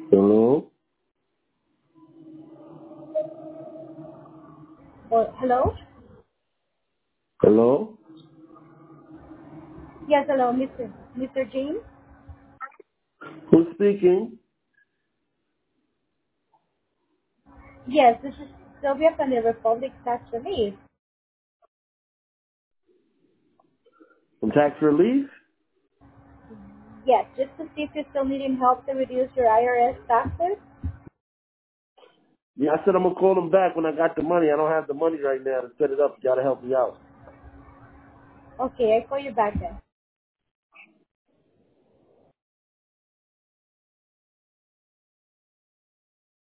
Hello? Oh, hello? Hello? Yes, hello, Mr. James? Who's speaking? Yes, this is Sylvia from the Republic Tax Relief. From tax relief? Yes, just to see if you're still needing help to reduce your IRS taxes. Yeah, I said I'm gonna call them back when I got the money. I don't have the money right now to set it up. You gotta help me out. Okay, I call you back then.